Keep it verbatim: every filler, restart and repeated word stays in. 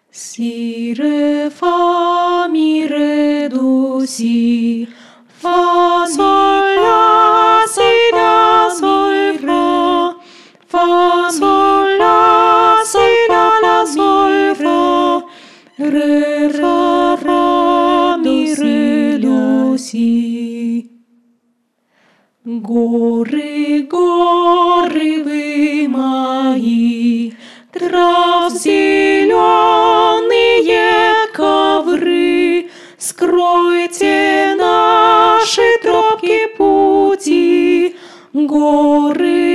Si, re, fa, mi, re, do, si. Fa, sol, la, si, la, sol, fa. Fa, sol, la, si, la, la, sol, fa. Re, fa, fa, mi, re, до, си. Горы, горы вы мои, трав зеленые ковры, скройте наши тропки пути, горы.